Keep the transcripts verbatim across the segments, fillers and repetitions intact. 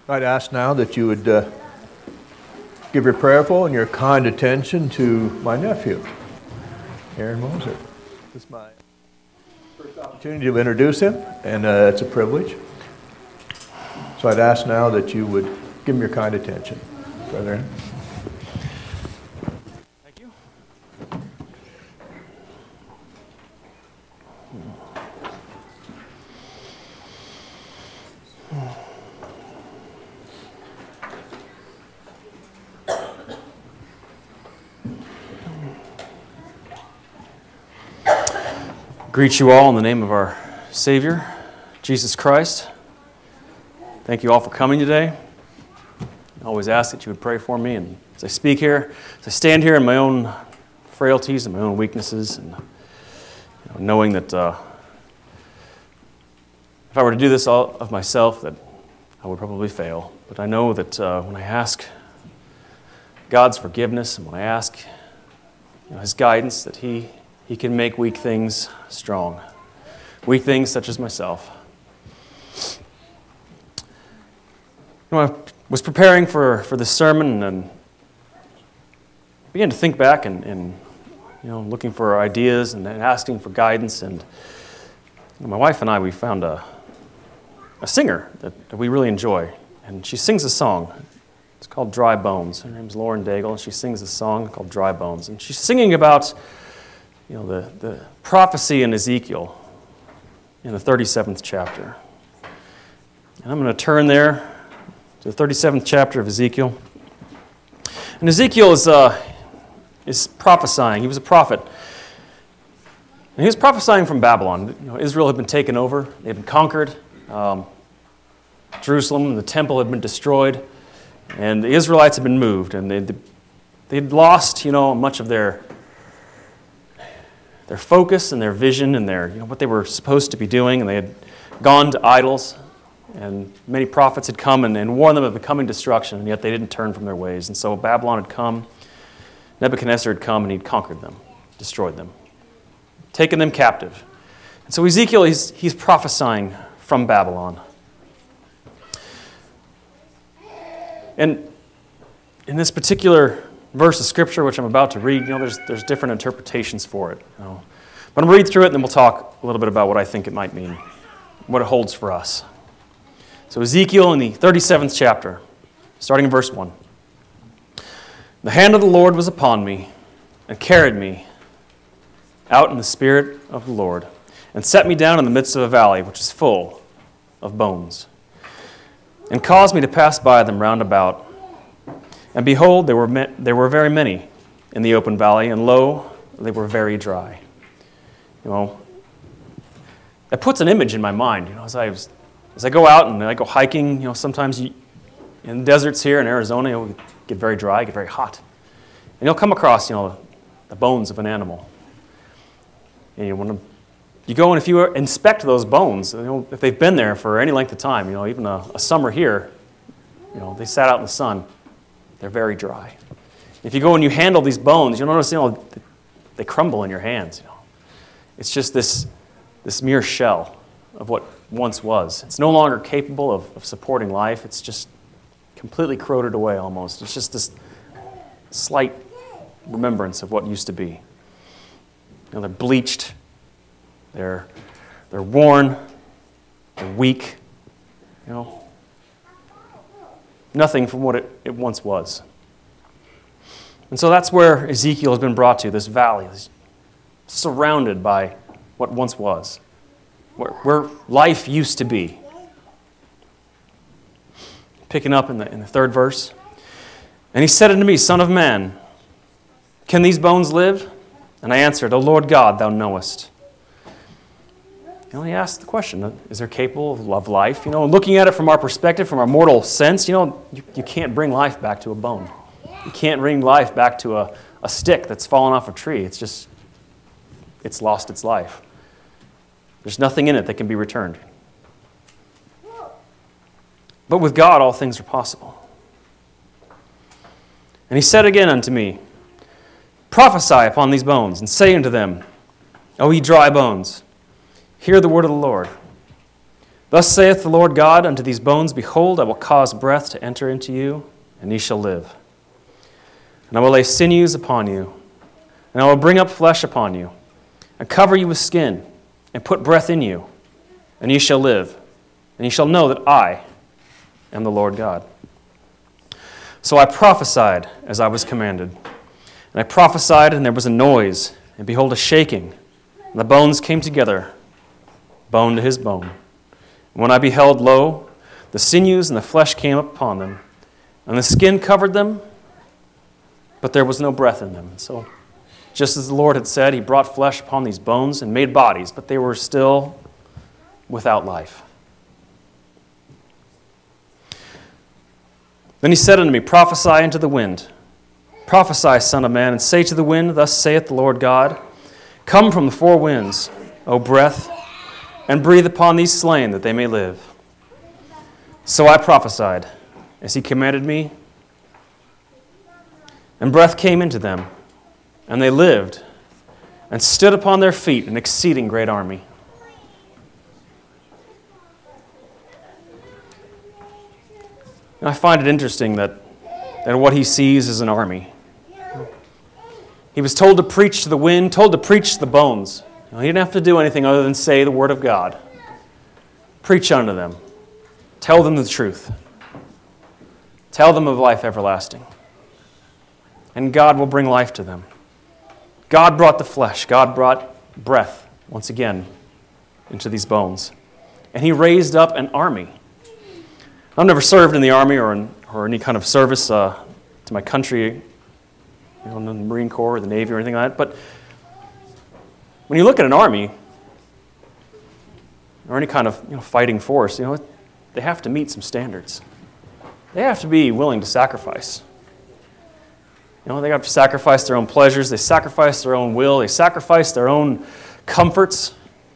I'd ask now that you would uh, give your prayerful and your kind attention to my nephew, Aaron Moser. This is my first opportunity to introduce him, and uh, it's a privilege. So I'd ask now that you would give him your kind attention. Brother Aaron. Thank you. Greet you all in the name of our Savior, Jesus Christ. Thank you all for coming today. I always ask that you would pray for me, and as I speak here, as I stand here in my own frailties and my own weaknesses, and you know, knowing that uh, if I were to do this all of myself, that I would probably fail. But I know that uh, when I ask God's forgiveness and when I ask you know, His guidance, that He He can make weak things strong. Weak things such as myself. You know, I was preparing for, for this sermon and began to think back and, and you know, looking for ideas and, and asking for guidance. And you know, my wife and I, we found a, a singer that, that we really enjoy. And she sings a song. It's called Dry Bones. Her name's Lauren Daigle, and she sings a song called Dry Bones. And she's singing about You know, the, the prophecy in Ezekiel in the thirty-seventh chapter. And I'm going to turn there to the thirty-seventh chapter of Ezekiel. And Ezekiel is, uh, is prophesying. He was a prophet. And he was prophesying from Babylon. You know, Israel had been taken over. They had been conquered. Um, Jerusalem and the temple had been destroyed. And the Israelites had been moved. And they'd, they'd lost, you know, much of their their focus and their vision and their, you know, what they were supposed to be doing, and they had gone to idols, and many prophets had come and, and warned them of the coming destruction, and yet they didn't turn from their ways. And so Babylon had come, Nebuchadnezzar had come, and he'd conquered them, destroyed them, taken them captive. And so Ezekiel, he's, he's prophesying from Babylon. And in this particular verse of Scripture, which I'm about to read, you know, there's there's different interpretations for it. You know. But I'm going to read through it, and then we'll talk a little bit about what I think it might mean, what it holds for us. So Ezekiel in the thirty-seventh chapter, starting in verse one. The hand of the Lord was upon me, and carried me out in the spirit of the Lord, and set me down in the midst of a valley, which is full of bones, and caused me to pass by them round about. And behold, there were ma- there were very many in the open valley, and lo, they were very dry. You know, that puts an image in my mind. You know, as I was, as I go out and I go hiking, you know, sometimes you, in the deserts here in Arizona, it'll get very dry, get very hot, and you'll come across, you know, the bones of an animal. And you want to, you go and if you inspect those bones, you know, if they've been there for any length of time, you know, even a, a summer here, you know, they sat out in the sun. They're very dry. If you go and you handle these bones, you'll notice, you know, they crumble in your hands. You know, it's just this this mere shell of what once was. It's no longer capable of, of supporting life. It's just completely corroded away almost. It's just this slight remembrance of what used to be. You know, they're bleached. They're they're worn. They're weak. You know. Nothing from what it, it once was. And so that's where Ezekiel has been brought to, this valley, surrounded by what once was, where, where life used to be. Picking up in the, in the third verse. And he said unto me, Son of man, can these bones live? And I answered, O Lord God, thou knowest. You know, he asked the question, is there capable of life? You know, looking at it from our perspective, from our mortal sense, you know, you, you can't bring life back to a bone. You can't bring life back to a, a stick that's fallen off a tree. It's just, it's lost its life. There's nothing in it that can be returned. But with God, all things are possible. And he said again unto me, Prophesy upon these bones, and say unto them, O ye dry bones, hear the word of the Lord. Thus saith the Lord God unto these bones, Behold, I will cause breath to enter into you, and ye shall live. And I will lay sinews upon you, and I will bring up flesh upon you, and cover you with skin, and put breath in you, and ye shall live, and ye shall know that I am the Lord God. So I prophesied as I was commanded. And I prophesied, and there was a noise, and behold, a shaking. And the bones came together, bone to his bone. And when I beheld, lo, the sinews and the flesh came upon them, and the skin covered them, but there was no breath in them. So, just as the Lord had said, he brought flesh upon these bones and made bodies, but they were still without life. Then he said unto me, Prophesy unto the wind. Prophesy, son of man, and say to the wind, Thus saith the Lord God, Come from the four winds, O breath, and breathe upon these slain, that they may live. So I prophesied, as he commanded me, and breath came into them, and they lived, and stood upon their feet, an exceeding great army. And I find it interesting that, that what he sees is an army. He was told to preach to the wind, told to preach to the bones. You know, he didn't have to do anything other than say the word of God. Preach unto them. Tell them the truth. Tell them of life everlasting. And God will bring life to them. God brought the flesh. God brought breath, once again, into these bones. And he raised up an army. I've never served in the army or in or any kind of service uh, to my country, you know, in the Marine Corps or the Navy or anything like that. But when you look at an army or any kind of you know, fighting force, you know, they have to meet some standards. They have to be willing to sacrifice. You know, they have to sacrifice their own pleasures. They sacrifice their own will. They sacrifice their own comforts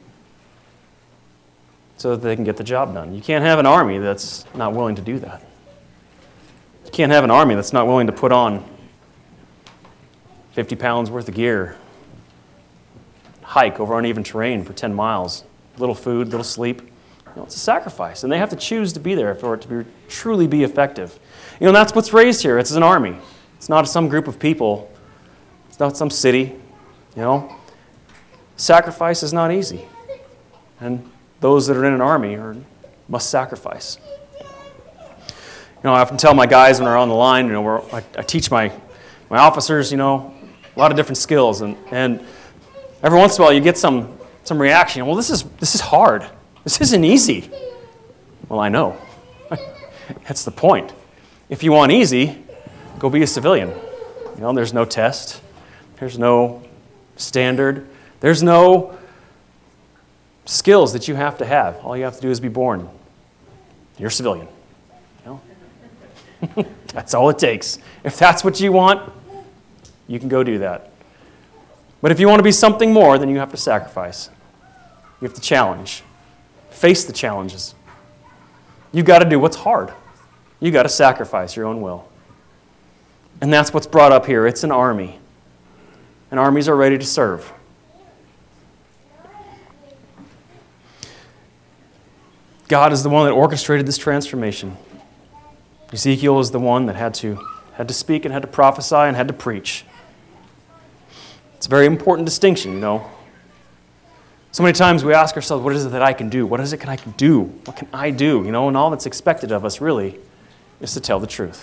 so that they can get the job done. You can't have an army that's not willing to do that. You can't have an army that's not willing to put on fifty pounds worth of gear, hike over uneven terrain for ten miles, little food, little sleep. You know, it's a sacrifice, and they have to choose to be there for it to be, truly be effective. You know, and that's what's raised here. It's an army. It's not some group of people. It's not some city. You know, sacrifice is not easy, and those that are in an army are, must sacrifice. You know, I often tell my guys when they're on the line, you know, where I, I teach my, my officers, you know, a lot of different skills, and, and every once in a while you get some some reaction. Well, this is this is hard. This isn't easy. Well, I know. That's the point. If you want easy, go be a civilian. You know, there's no test. There's no standard. There's no skills that you have to have. All you have to do is be born. You're a civilian. You know? That's all it takes. If that's what you want, you can go do that. But if you want to be something more, then you have to sacrifice. You have to challenge. Face the challenges. You've got to do what's hard. You've got to sacrifice your own will. And that's what's brought up here. It's an army. And armies are ready to serve. God is the one that orchestrated this transformation. Ezekiel is the one that had to, had to speak and had to prophesy and had to preach. It's a very important distinction, you know. So many times we ask ourselves, what is it that I can do? What is it that I can do? What can I do? You know, and all that's expected of us really is to tell the truth.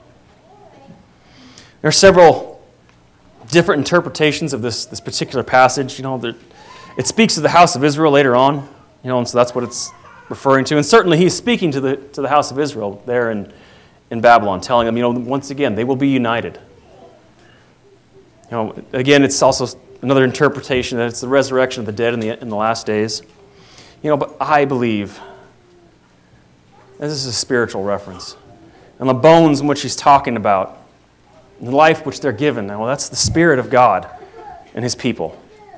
There are several different interpretations of this, this particular passage. You know, there, it speaks of the house of Israel later on, you know, and so that's what it's referring to. And certainly he's speaking to the to the house of Israel there in, in Babylon, telling them, you know, once again, they will be united. You know, again, it's also another interpretation that it's the resurrection of the dead in the in the last days. You know, but I believe this is a spiritual reference. And the bones in which he's talking about, and the life which they're given, well, that's the Spirit of God and his people.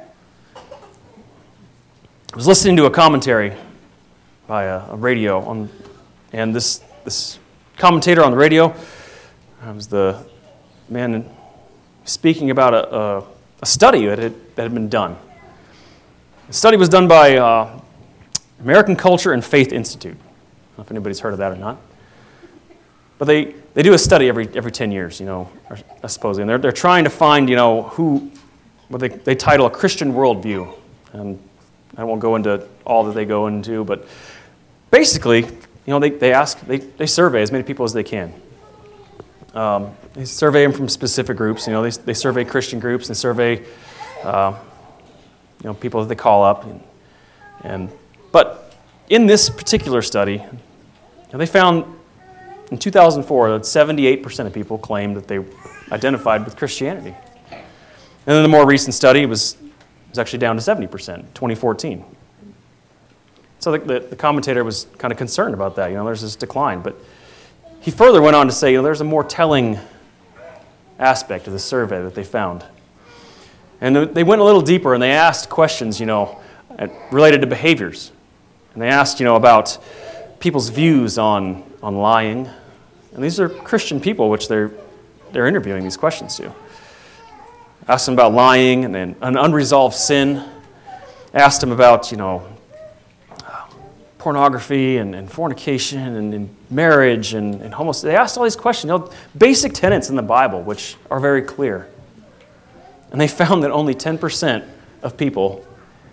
I was listening to a commentary by a, a radio, on, and this this commentator on the radio was the man speaking about a, a, a study that had, that had been done. The study was done by uh, American Culture and Faith Institute. I don't know if anybody's heard of that or not. But they, they do a study every every ten years, you know, or, I suppose. And they're, they're trying to find, you know, who, what they, they title a Christian worldview. And I won't go into all that they go into, but basically, you know, they, they ask, they, they survey as many people as they can. Um, they survey them from specific groups. You know, they, they survey Christian groups and survey, uh, you know, people that they call up. And, and but in this particular study, you know, they found in two thousand four that seventy-eight percent of people claimed that they identified with Christianity. And then the more recent study was, was actually down to seventy percent, twenty fourteen. So the, the, the commentator was kind of concerned about that. You know, there's this decline. But he further went on to say, you know, there's a more telling aspect of the survey that they found. And they went a little deeper and they asked questions, you know, related to behaviors. And they asked, you know, about people's views on, on lying. And these are Christian people which they're, they're interviewing these questions to. Asked them about lying and, and an unresolved sin. Asked them about, you know, pornography and, and fornication and, and marriage and, and homosexuality. They asked all these questions, you know, basic tenets in the Bible, which are very clear. And they found that only ten percent of people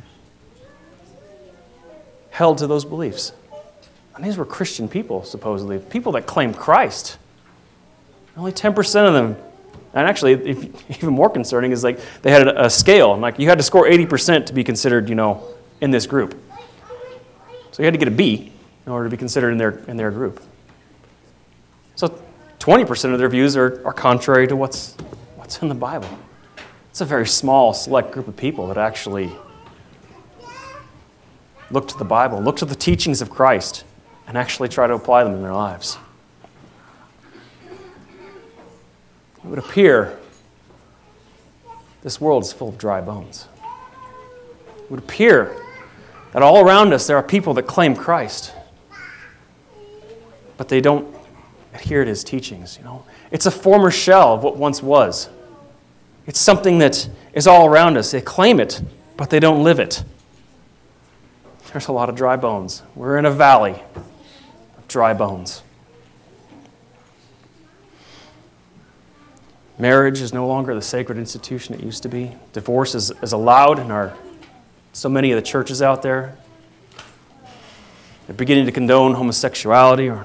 held to those beliefs. And these were Christian people, supposedly, people that claimed Christ. Only ten percent of them. And actually, if, even more concerning is like they had a, a scale, and like you had to score eighty percent to be considered, you know, in this group. So you had to get a B in order to be considered in their in their group. So twenty percent of their views are, are contrary to what's what's in the Bible. It's a very small, select group of people that actually look to the Bible, look to the teachings of Christ, and actually try to apply them in their lives. It would appear this world is full of dry bones. It would appear that all around us there are people that claim Christ, but they don't adhere to his teachings. You know, it's a former shell of what once was. It's something that is all around us. They claim it, but they don't live it. There's a lot of dry bones. We're in a valley of dry bones. Marriage is no longer the sacred institution it used to be. Divorce is, is allowed in our so many of the churches out there. They're beginning to condone homosexuality or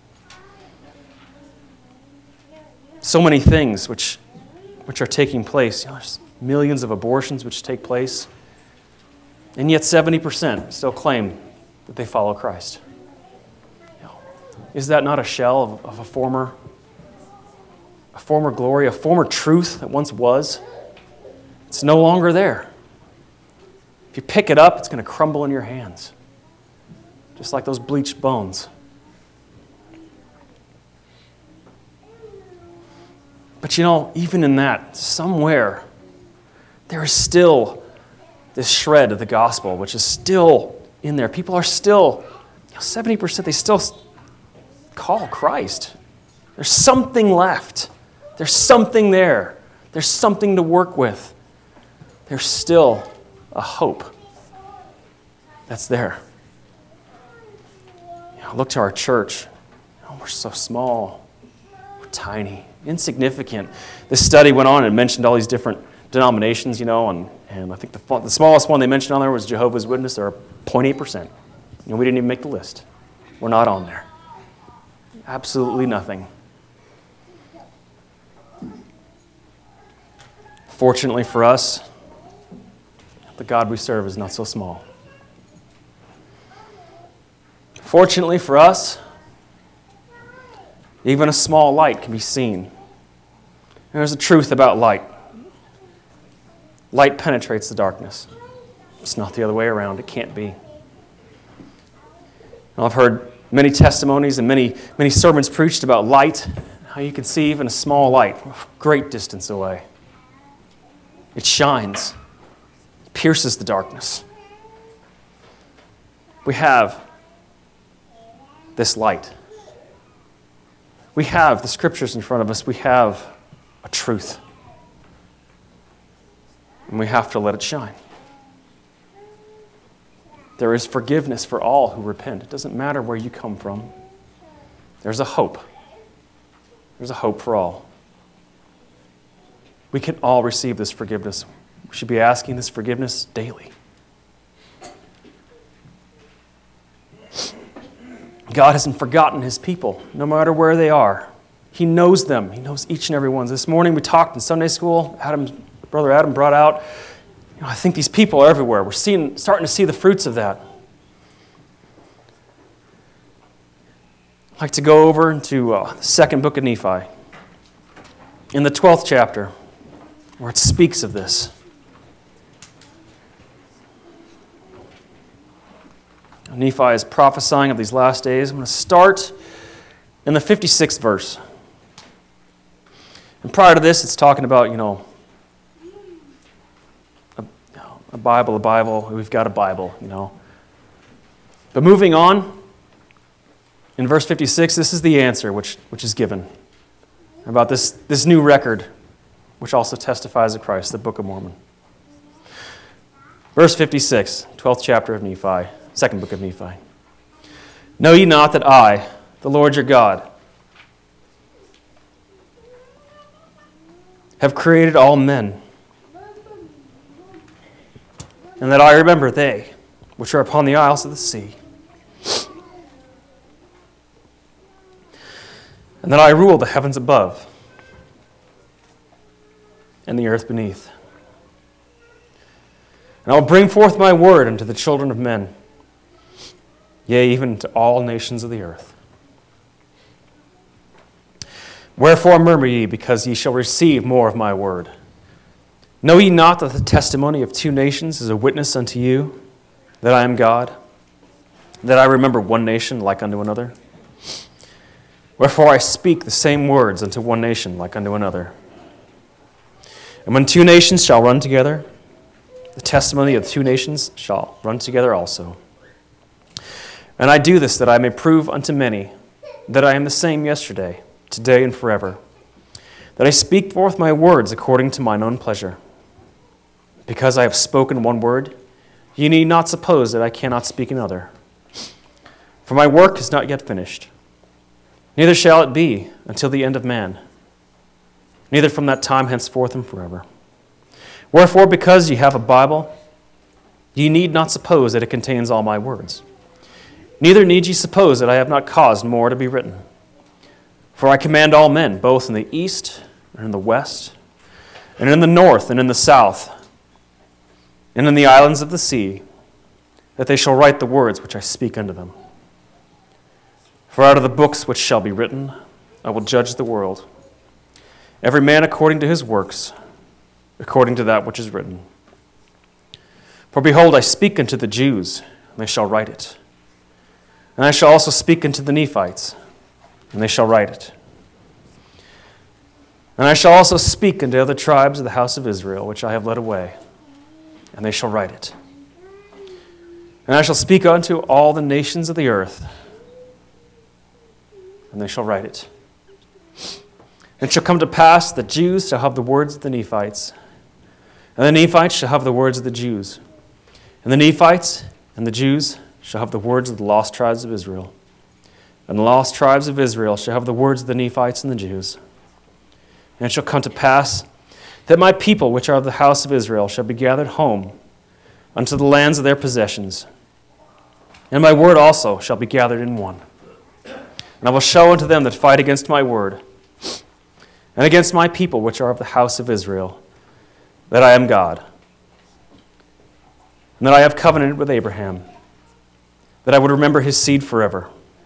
so many things which, which are taking place. You know, there's millions of abortions which take place. And yet seventy percent still claim that they follow Christ. You know, is that not a shell of, of a former, a former glory, a former truth that once was? It's no longer there. If you pick it up, it's going to crumble in your hands, just like those bleached bones. But you know, even in that, somewhere, there is still this shred of the gospel, which is still in there. People are still, you know, seventy percent, they still call Christ. There's something left. There's something there. There's something to work with. There's still a hope that's there. You know, look to our church. Oh, we're so small. We're tiny, insignificant. This study went on and mentioned all these different denominations, you know, and, and I think the, the smallest one they mentioned on there was Jehovah's Witness. They're zero point eight percent. You know, we didn't even make the list. We're not on there. Absolutely nothing. Fortunately for us, the God we serve is not so small. Fortunately for us, even a small light can be seen. There's a truth about light. Light penetrates the darkness. It's not the other way around. It can't be. Now, I've heard many testimonies and many, many sermons preached about light, how you can see even a small light a great distance away. It shines, pierces the darkness. We have this light. We have the scriptures in front of us. We have a truth. And we have to let it shine. There is forgiveness for all who repent. It doesn't matter where you come from. There's a hope. There's a hope for all. We can all receive this forgiveness. We should be asking this forgiveness daily. God hasn't forgotten his people, no matter where they are. He knows them. He knows each and every one. This morning we talked in Sunday school. Adam, Brother Adam brought out, you know, I think these people are everywhere. We're seeing, starting to see the fruits of that. I'd like to go over into uh, the second book of Nephi, in the twelfth chapter, where it speaks of this. Nephi is prophesying of these last days. I'm going to start in the fifty-sixth verse. And prior to this, it's talking about, you know, a, a Bible, a Bible. We've got a Bible, you know. But moving on, in verse fifty-six, this is the answer which, which is given about this, this new record, which also testifies of Christ, the Book of Mormon. Verse fifty-six, twelfth chapter of Nephi. Second book of Nephi. Know ye not that I, the Lord your God, have created all men, and that I remember they, which are upon the isles of the sea, and that I rule the heavens above, and the earth beneath. And I will bring forth my word unto the children of men, yea, even to all nations of the earth. Wherefore murmur ye, because ye shall receive more of my word. Know ye not that the testimony of two nations is a witness unto you, that I am God, that I remember one nation like unto another? Wherefore I speak the same words unto one nation like unto another. And when two nations shall run together, the testimony of two nations shall run together also. And I do this that I may prove unto many that I am the same yesterday, today, and forever, that I speak forth my words according to mine own pleasure. Because I have spoken one word, ye need not suppose that I cannot speak another. For my work is not yet finished, neither shall it be until the end of man, neither from that time henceforth and forever. Wherefore, because ye have a Bible, ye need not suppose that it contains all my words. Neither need ye suppose that I have not caused more to be written. For I command all men, both in the east and in the west, and in the north and in the south, and in the islands of the sea, that they shall write the words which I speak unto them. For out of the books which shall be written, I will judge the world, every man according to his works, according to that which is written. For behold, I speak unto the Jews, and they shall write it. And I shall also speak unto the Nephites, and they shall write it. And I shall also speak unto other tribes of the house of Israel, which I have led away, and they shall write it. And I shall speak unto all the nations of the earth, and they shall write it. And it shall come to pass that Jews shall have the words of the Nephites, and the Nephites shall have the words of the Jews, and the Nephites and the Jews shall have the words of the lost tribes of Israel, and the lost tribes of Israel shall have the words of the Nephites and the Jews. And it shall come to pass that my people, which are of the house of Israel, shall be gathered home unto the lands of their possessions, and my word also shall be gathered in one. And I will show unto them that fight against my word, and against my people, which are of the house of Israel, that I am God, and that I have covenanted with Abraham, that I would remember his seed forever.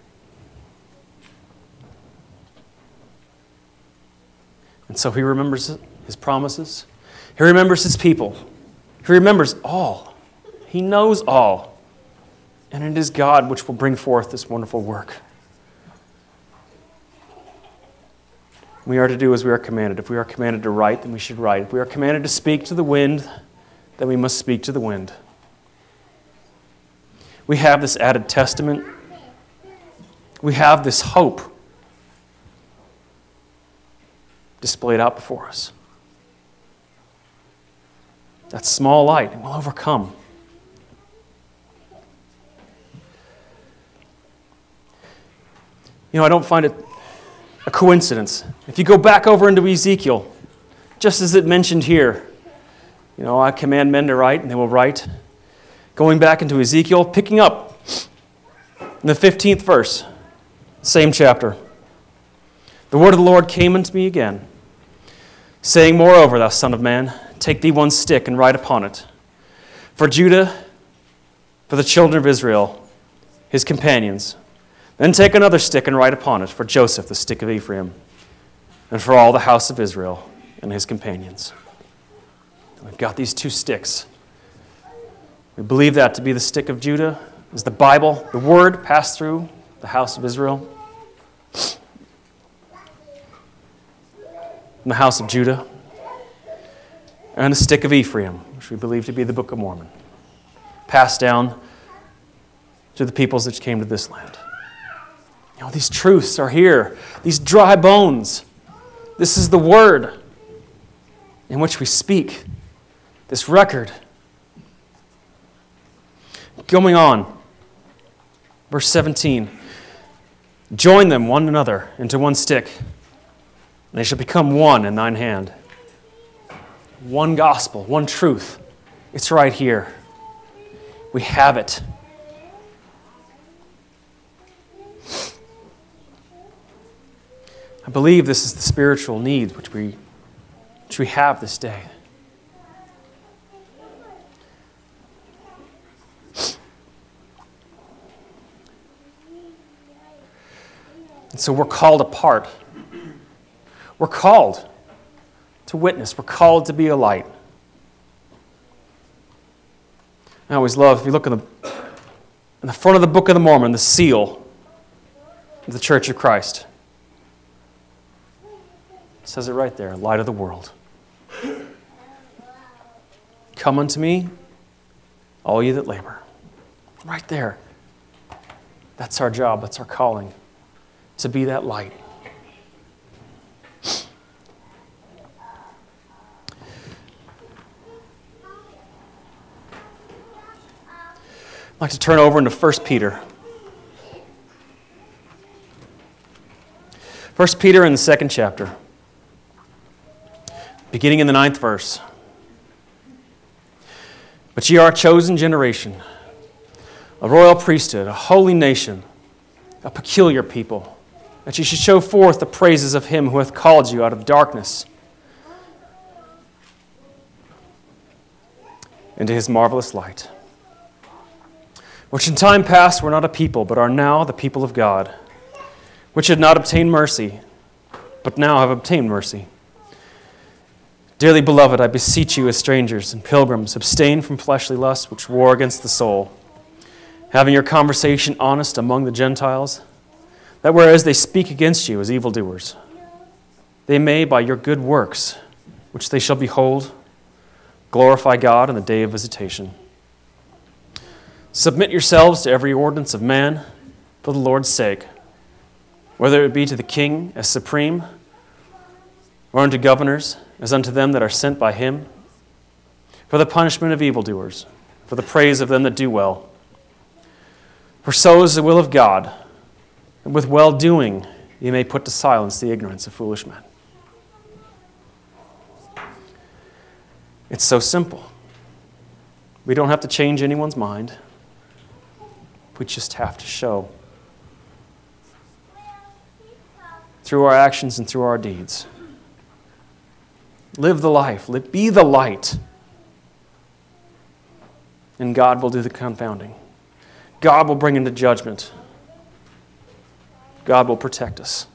And so he remembers his promises. He remembers his people. He remembers all. He knows all. And it is God which will bring forth this wonderful work. We are to do as we are commanded. If we are commanded to write, then we should write. If we are commanded to speak to the wind, then we must speak to the wind. We have this added testament. We have this hope displayed out before us. That small light will overcome. You know, I don't find it a coincidence. If you go back over into Ezekiel, just as it mentioned here, you know, I command men to write, and they will write. Going back into Ezekiel, picking up in the fifteenth verse, same chapter. The word of the Lord came unto me again, saying, Moreover, thou son of man, take thee one stick and write upon it. For Judah, for the children of Israel, his companions. Then take another stick and write upon it, for Joseph, the stick of Ephraim, and for all the house of Israel and his companions. We've got these two sticks. We believe that to be the stick of Judah, is the Bible, the word passed through the house of Israel, and the house of Judah, and the stick of Ephraim, which we believe to be the Book of Mormon, passed down to the peoples that came to this land. You know, these truths are here, these dry bones. This is the word in which we speak, this record. Going on, verse seventeen, join them one another into one stick, and they shall become one in thine hand. One gospel, one truth. It's right here. We have it. I believe this is the spiritual need which we, which we have this day. And so we're called apart. We're called to witness. We're called to be a light. I always love, if you look in the, in the front of the Book of the Mormon, the seal of the Church of Christ. It says it right there, light of the world. Come unto me, all ye that labor. Right there. That's our job. That's our calling. To be that light. I'd like to turn over into First Peter. First Peter in the second chapter. Beginning in the ninth verse. But ye are a chosen generation, a royal priesthood, a holy nation, a peculiar people, that ye should show forth the praises of him who hath called you out of darkness into his marvelous light, which in time past were not a people, but are now the people of God, which had not obtained mercy, but now have obtained mercy. Dearly beloved, I beseech you as strangers and pilgrims, abstain from fleshly lusts which war against the soul, having your conversation honest among the Gentiles, that whereas they speak against you as evildoers, they may, by your good works, which they shall behold, glorify God in the day of visitation. Submit yourselves to every ordinance of man for the Lord's sake, whether it be to the king as supreme, or unto governors, as unto them that are sent by him, for the punishment of evildoers, for the praise of them that do well. For so is the will of God, and with well-doing ye may put to silence the ignorance of foolish men. It's so simple. We don't have to change anyone's mind. We just have to show through our actions and through our deeds. Live the life. Live, be the light. And God will do the confounding. God will bring into judgment. God will protect us.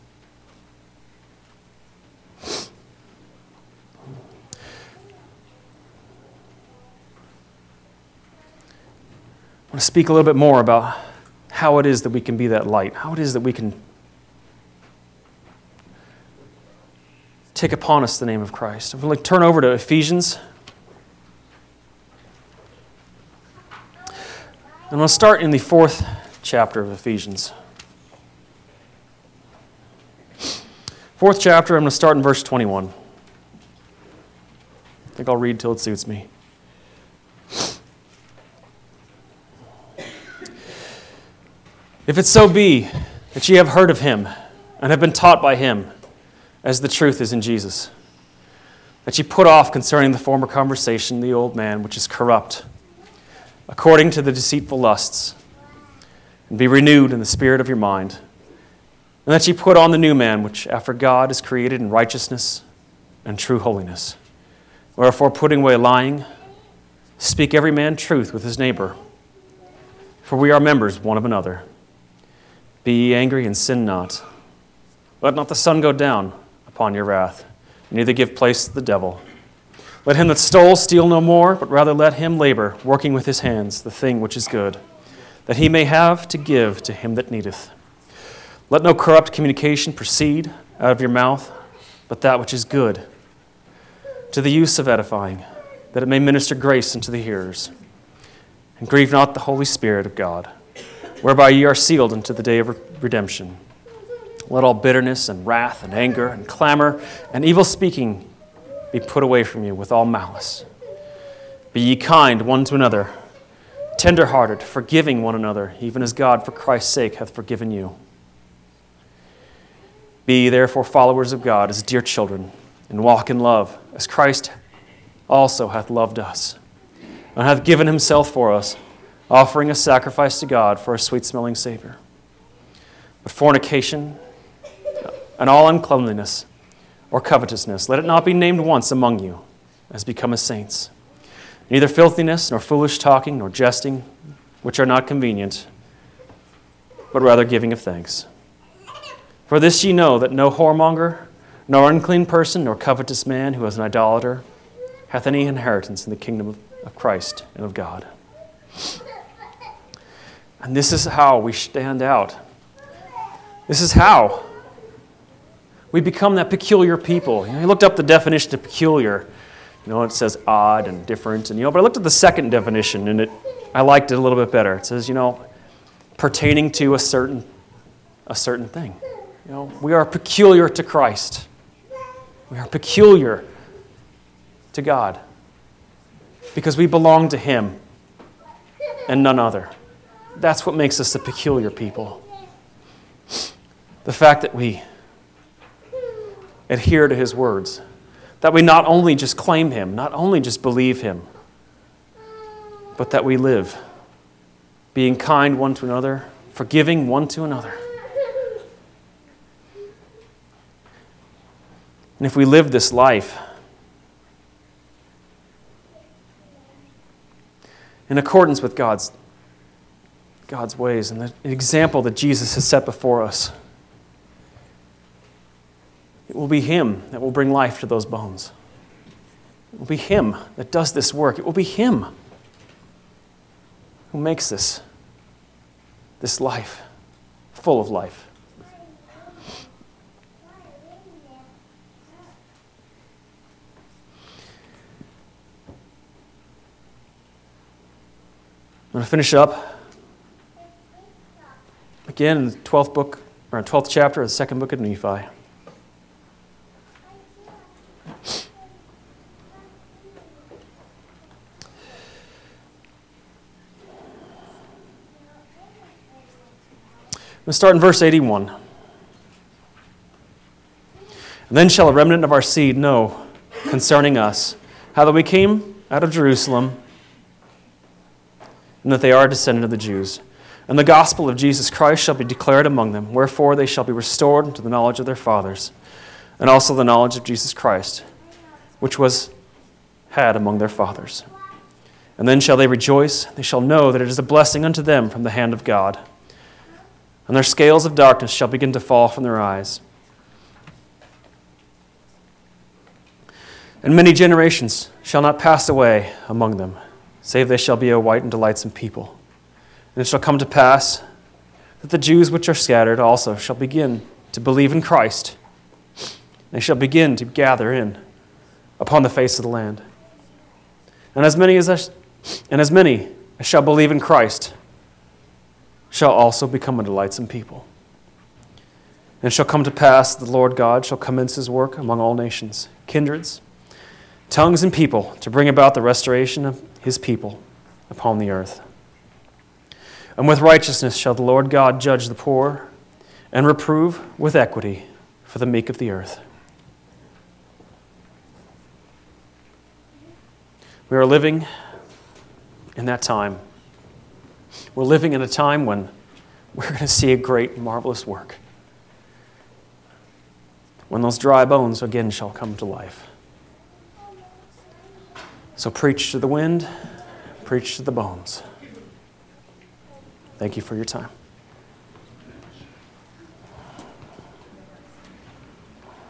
I want to speak a little bit more about how it is that we can be that light, how it is that we can take upon us the name of Christ. I'm going to turn over to Ephesians. I'm going to start in the fourth chapter of Ephesians. Fourth chapter, I'm going to start in verse twenty-one. I think I'll read till it suits me. If it so be that ye have heard of him, and have been taught by him, as the truth is in Jesus. That ye put off concerning the former conversation the old man which is corrupt, according to the deceitful lusts, and be renewed in the spirit of your mind, and that ye put on the new man which after God is created in righteousness and true holiness. Wherefore, putting away lying, speak every man truth with his neighbor, for we are members one of another. Be ye angry and sin not. Let not the sun go down upon your wrath, neither give place to the devil. Let him that stole steal no more, but rather let him labor, working with his hands the thing which is good, that he may have to give to him that needeth. Let no corrupt communication proceed out of your mouth, but that which is good, to the use of edifying, that it may minister grace unto the hearers. And grieve not the Holy Spirit of God, whereby ye are sealed unto the day of redemption. Let all bitterness and wrath and anger and clamor and evil speaking be put away from you with all malice. Be ye kind one to another, tender-hearted, forgiving one another, even as God for Christ's sake hath forgiven you. Be ye therefore followers of God as dear children, and walk in love, as Christ also hath loved us, and hath given himself for us, offering a sacrifice to God for a sweet-smelling Savior. But fornication and all uncleanliness or covetousness, let it not be named once among you, as becometh saints. Neither filthiness, nor foolish talking, nor jesting, which are not convenient, but rather giving of thanks. For this ye know, that no whoremonger, nor unclean person, nor covetous man who is an idolater, hath any inheritance in the kingdom of, of Christ and of God. And this is how we stand out. This is how we become that peculiar people. You know, I looked up the definition of peculiar. You know, it says odd and different. And you know, but I looked at the second definition, and it I liked it a little bit better. It says, you know, pertaining to a certain a certain thing. You know, we are peculiar to Christ. We are peculiar to God because we belong to him and none other. That's what makes us a peculiar people. The fact that we adhere to his words, that we not only just claim him, not only just believe him, but that we live being kind one to another, forgiving one to another. And if we live this life in accordance with God's, God's ways and the example that Jesus has set before us, it will be him that will bring life to those bones. It will be him that does this work. It will be him who makes this, this life full of life. I'm going to finish up again in the twelfth book, or twelfth chapter of the second book of Nephi. I'm going to start in verse eighty-one. And then shall a remnant of our seed know concerning us how that we came out of Jerusalem, and that they are a descendant of the Jews. And the gospel of Jesus Christ shall be declared among them, wherefore they shall be restored unto the knowledge of their fathers, and also the knowledge of Jesus Christ, which was had among their fathers. And then shall they rejoice, they shall know that it is a blessing unto them from the hand of God. And their scales of darkness shall begin to fall from their eyes. And many generations shall not pass away among them, save they shall be a white and delightsome people. And it shall come to pass that the Jews which are scattered also shall begin to believe in Christ. They shall begin to gather in upon the face of the land. And as many as I, and as many as shall believe in Christ shall also become a delightsome people. And it shall come to pass that the Lord God shall commence his work among all nations, kindreds, tongues, and people, to bring about the restoration of his people upon the earth. And with righteousness shall the Lord God judge the poor, and reprove with equity for the meek of the earth. We are living in that time. We're living in a time when we're going to see a great, marvelous work. When those dry bones again shall come to life. So preach to the wind, preach to the bones. Thank you for your time.